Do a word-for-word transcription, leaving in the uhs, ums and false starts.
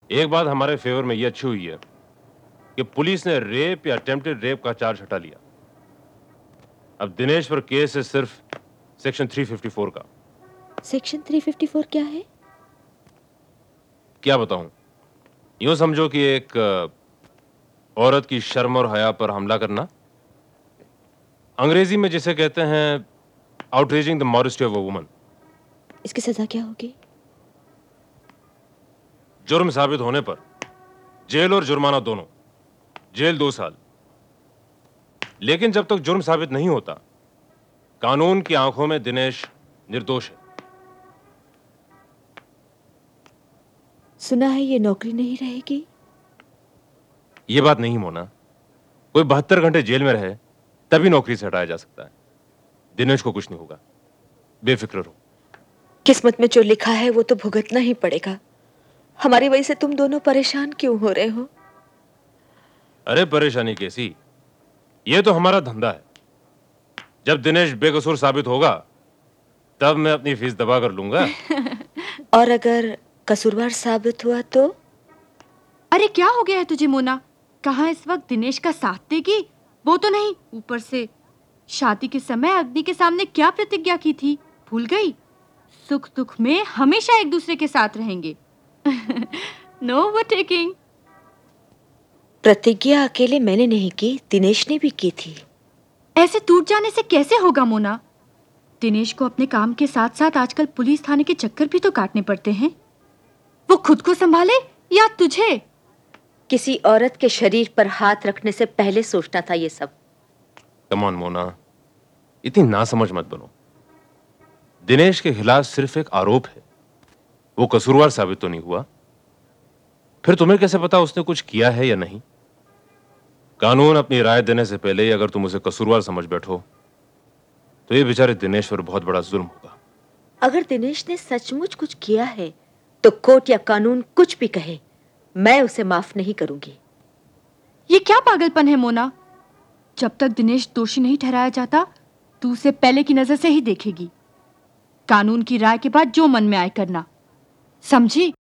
एक बात हमारे फेवर में ये अच्छी हुई है कि पुलिस ने रेप या अटेम्प्टेड रेप का चार्ज हटा लिया। अब दिनेश पर केस है सिर्फ सेक्शन तीन सौ चौवन का। सेक्शन तीन सौ चौवन क्या है? क्या बताऊं, यूं समझो कि एक अ, औरत की शर्म और हया पर हमला करना, अंग्रेजी में जिसे कहते हैं outraging the modesty of a woman. इसकी सजा क्या होगी? जुर्म साबित होने पर जेल और जुर्माना दोनों। जेल दो साल। लेकिन जब तक जुर्म साबित नहीं होता, कानून की आंखों में दिनेश निर्दोष है। सुना है ये नौकरी नहीं रहेगी। ये बात नहीं मोना, कोई बहत्तर घंटे जेल में रहे तभी नौकरी से हटाया जा सकता है। दिनेश को कुछ नहीं होगा, बेफिक्र रहो। किस्मत में जो लिखा है वो तो भुगतना ही पड़ेगा। हमारी वजह से तुम दोनों परेशान क्यों हो रहे हो? अरे परेशानी कैसी, ये तो हमारा धंधा है। जब दिनेश बेकसूर साबित होगा तब मैं अपनी फीस दबा कर लूंगा। और अगर कसूरवार साबित हुआ तो? अरे क्या हो गया है तुझे मोना? कहाँ इस वक्त दिनेश का साथ देगी? वो तो नहीं, ऊपर से शादी के समय अग्नि के सामने क्या प्रतिज्ञा की थी, भूल गई? सुख दुख में हमेशा एक दूसरे के साथ रहेंगे। No overtaking. प्रतिज्ञा अकेले मैंने नहीं की, दिनेश ने भी की थी। ऐसे टूट जाने से कैसे होगा मोना? दिनेश को अपने काम के साथ साथ आजकल पुलिस थाने के चक्कर भी तो काटने पड़ते हैं। वो खुद को संभाले या तुझे? किसी औरत के शरीर पर हाथ रखने से पहले सोचना था ये सब। कम ऑन मोना, इतनी नासमझ मत बनो। दिनेश के खिलाफ सिर्फ एक आरोप है, वो कसूरवार साबित तो नहीं हुआ। फिर तुम्हें कैसे पता उसने कुछ किया है या नहीं? कानून अपनी राय देने से पहले ही अगर तुम उसे कसूरवार समझ बैठो तो ये बेचारे दिनेश पर बहुत बड़ा जुल्म होगा। अगर दिनेश ने सचमुच कुछ किया है तो कोर्ट या कानून कुछ भी कहे, मैं उसे माफ नहीं करूंगी। ये क्या पागलपन है मोना? जब तक दिनेश दोषी नहीं ठहराया जाता तू उसे पहले की नजर से ही देखेगी। कानून की राय के बाद जो मन में आए करना, समझी?